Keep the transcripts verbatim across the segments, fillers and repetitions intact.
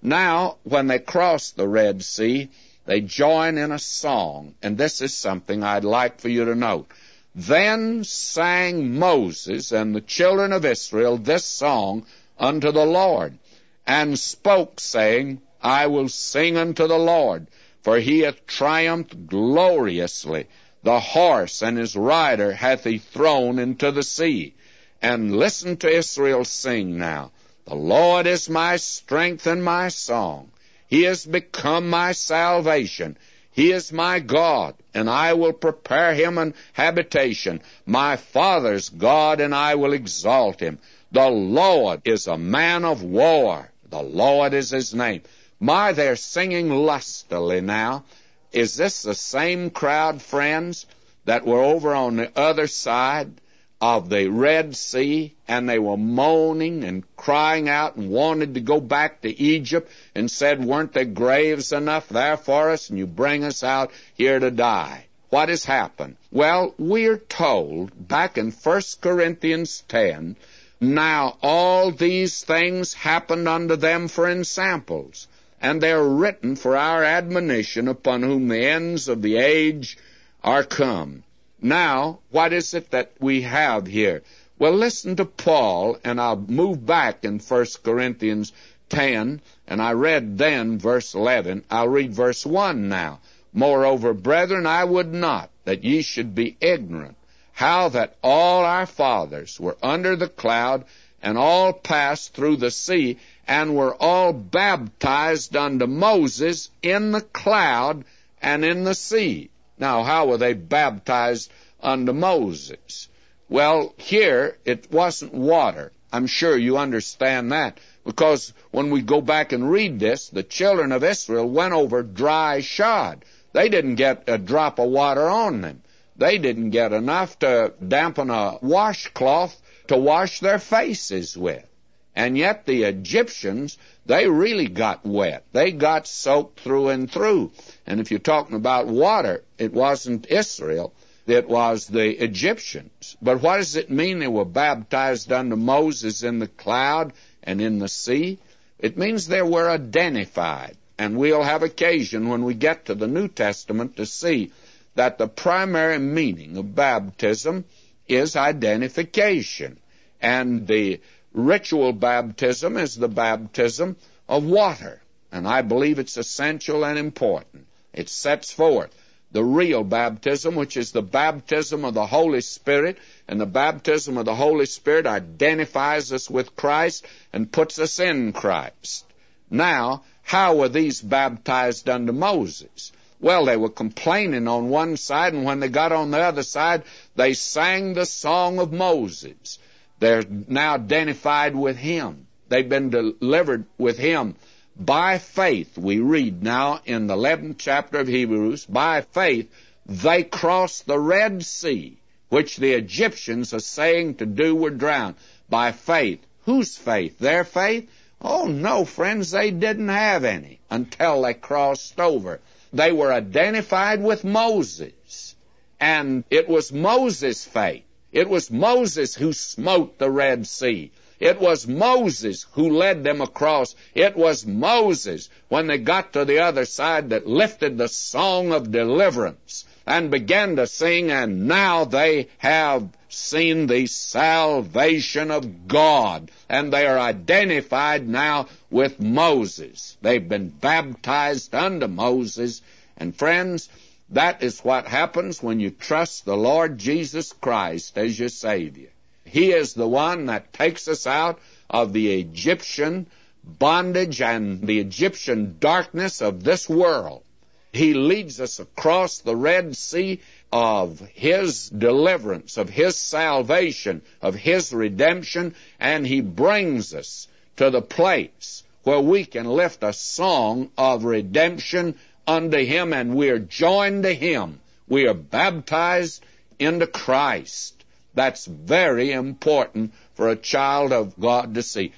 Now, when they cross the Red Sea, they join in a song, and this is something I'd like for you to note. Then sang Moses and the children of Israel this song unto the Lord, and spoke, saying, I will sing unto the Lord, for he hath triumphed gloriously. The horse and his rider hath he thrown into the sea. And listen to Israel sing now. The Lord is my strength and my song. He has become my salvation. He is my God, and I will prepare him an habitation. My father's God, and I will exalt him. The Lord is a man of war. The Lord is his name. My, they're singing lustily now. Is this the same crowd, friends, that were over on the other side of the Red Sea, and they were moaning and crying out and wanted to go back to Egypt and said, weren't there graves enough there for us, and you bring us out here to die? What has happened? Well, we're told back in First Corinthians ten, now all these things happened unto them for ensamples, and they are written for our admonition, upon whom the ends of the age are come. Now, what is it that we have here? Well, listen to Paul, and I'll move back in First Corinthians ten, and I read then verse eleven. I'll read verse one now. Moreover, brethren, I would not that ye should be ignorant, how that all our fathers were under the cloud, and all passed through the sea, and were all baptized unto Moses in the cloud and in the sea. Now, how were they baptized unto Moses? Well, here it wasn't water. I'm sure you understand that, because when we go back and read this, the children of Israel went over dry shod. They didn't get a drop of water on them. They didn't get enough to dampen a washcloth to wash their faces with. And yet the Egyptians, they really got wet. They got soaked through and through. And if you're talking about water, it wasn't Israel. It was the Egyptians. But what does it mean they were baptized unto Moses in the cloud and in the sea? It means they were identified. And we'll have occasion when we get to the New Testament to see that the primary meaning of baptism is identification. And the ritual baptism is the baptism of water, and I believe it's essential and important. It sets forth the real baptism, which is the baptism of the Holy Spirit, and the baptism of the Holy Spirit identifies us with Christ and puts us in Christ. Now, how were these baptized unto Moses? Well, they were complaining on one side, and when they got on the other side, they sang the song of Moses. They're now identified with him. They've been delivered with him by faith. We read now in the eleventh chapter of Hebrews, by faith they crossed the Red Sea, which the Egyptians are saying to do were drowned. By faith. Whose faith? Their faith? Oh, no, friends, they didn't have any until they crossed over. They were identified with Moses, and it was Moses' faith. It was Moses who smote the Red Sea. It was Moses who led them across. It was Moses, when they got to the other side, that lifted the song of deliverance and began to sing, and now they have seen the salvation of God, and they are identified now with Moses. They've been baptized unto Moses, and friends, that is what happens when you trust the Lord Jesus Christ as your Savior. He is the one that takes us out of the Egyptian bondage and the Egyptian darkness of this world. He leads us across the Red Sea of His deliverance, of His salvation, of His redemption, and He brings us to the place where we can lift a song of redemption unto Him, and we are joined to Him. We are baptized into Christ. That's very important for a child of God to see.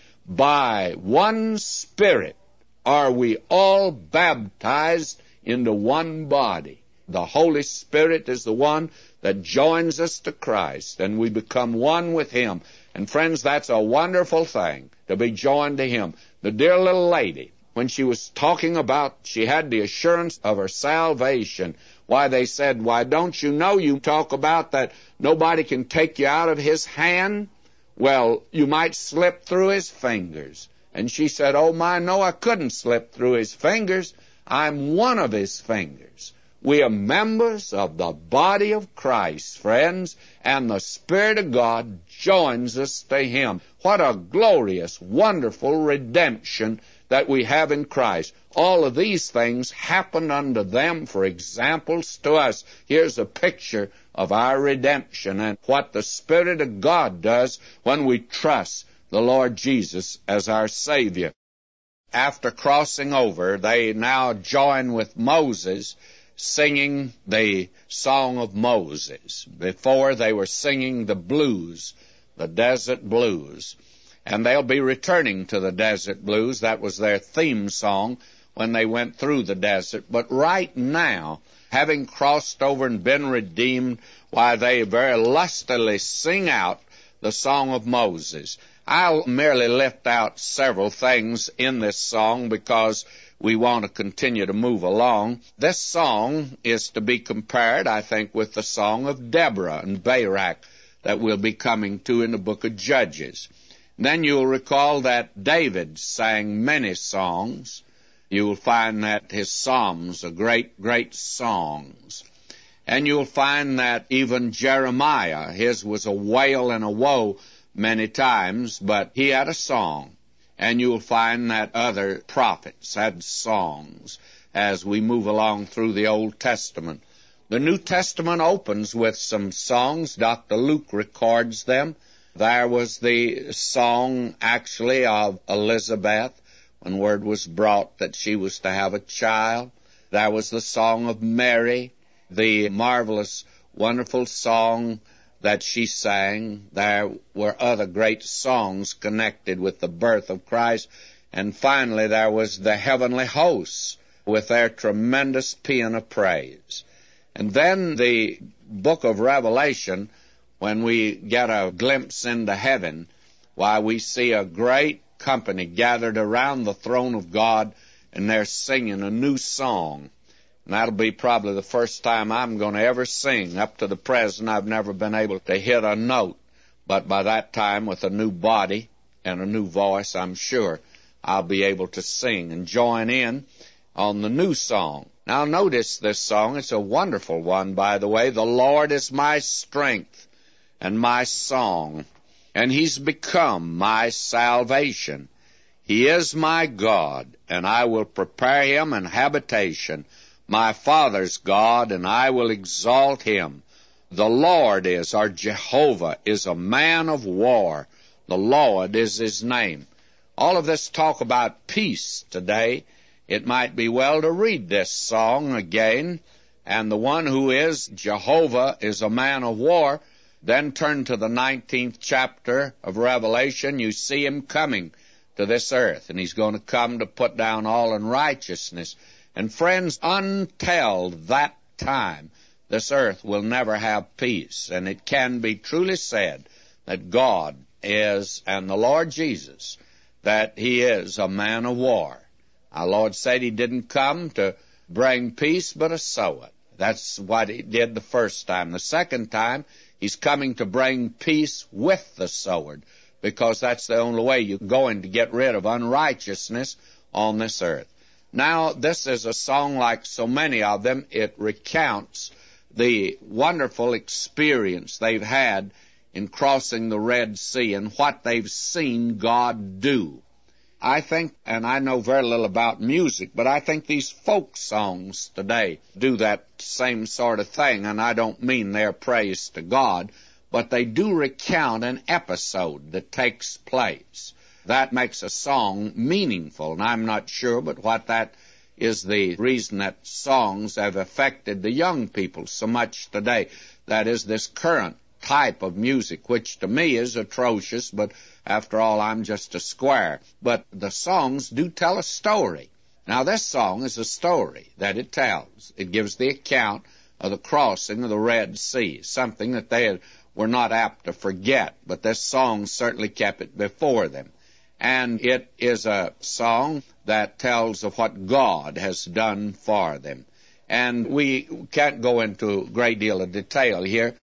By one Spirit are we all baptized into one body. The Holy Spirit is the one that joins us to Christ, and we become one with Him. And friends, that's a wonderful thing, to be joined to Him. The dear little lady, when she was talking about she had the assurance of her salvation. Why, they said, why, don't you know you talk about that nobody can take you out of his hand? Well, you might slip through his fingers. And she said, oh my, no, I couldn't slip through his fingers. I'm one of his fingers. We are members of the body of Christ, friends, and the Spirit of God joins us to him. What a glorious, wonderful redemption that we have in Christ. All of these things happened unto them for examples to us. Here's a picture of our redemption and what the Spirit of God does when we trust the Lord Jesus as our Savior. After crossing over, they now join with Moses singing the Song of Moses. Before, they were singing the blues, the desert blues. And they'll be returning to the desert blues. That was their theme song when they went through the desert. But right now, having crossed over and been redeemed, why, they very lustily sing out the Song of Moses. I'll merely lift out several things in this song because we want to continue to move along. This song is to be compared, I think, with the song of Deborah and Barak that we'll be coming to in the book of Judges. Then you'll recall that David sang many songs. You'll find that his psalms are great, great songs. And you'll find that even Jeremiah, his was a wail and a woe many times, but he had a song. And you'll find that other prophets had songs as we move along through the Old Testament. The New Testament opens with some songs. Doctor Luke records them. There was the song, actually, of Elizabeth, when word was brought that she was to have a child. There was the song of Mary, the marvelous, wonderful song that she sang. There were other great songs connected with the birth of Christ. And finally, there was the heavenly hosts with their tremendous paean of praise. And then the book of Revelation, when we get a glimpse into heaven, why, we see a great company gathered around the throne of God, and they're singing a new song. And that'll be probably the first time I'm going to ever sing. Up to the present, I've never been able to hit a note. But by that time, with a new body and a new voice, I'm sure I'll be able to sing and join in on the new song. Now, notice this song. It's a wonderful one, by the way. The Lord is my strength and my song, and he's become my salvation. He is my God, and I will prepare him an habitation. My Father's God, and I will exalt him. The Lord is, our Jehovah, is a man of war. The Lord is his name. All of this talk about peace today. It might be well to read this song again. And the one who is Jehovah is a man of war. Then turn to the nineteenth chapter of Revelation. You see him coming to this earth, and he's going to come to put down all unrighteousness. And friends, until that time, this earth will never have peace. And it can be truly said that God is, and the Lord Jesus, that he is a man of war. Our Lord said he didn't come to bring peace, but to sow it. That's what he did the first time. The second time, he's coming to bring peace with the sword, because that's the only way you're going to get rid of unrighteousness on this earth. Now, this is a song like so many of them. It recounts the wonderful experience they've had in crossing the Red Sea and what they've seen God do. I think, and I know very little about music, but I think these folk songs today do that same sort of thing, and I don't mean their praise to God, but they do recount an episode that takes place. That makes a song meaningful, and I'm not sure, but what that is the reason that songs have affected the young people so much today. That is this current type of music, which to me is atrocious, but after all, I'm just a square. But the songs do tell a story. Now, this song is a story that it tells. It gives the account of the crossing of the Red Sea, something that they were not apt to forget, but this song certainly kept it before them. and it is a song that tells of what God has done for them. And we can't go into a great deal of detail here,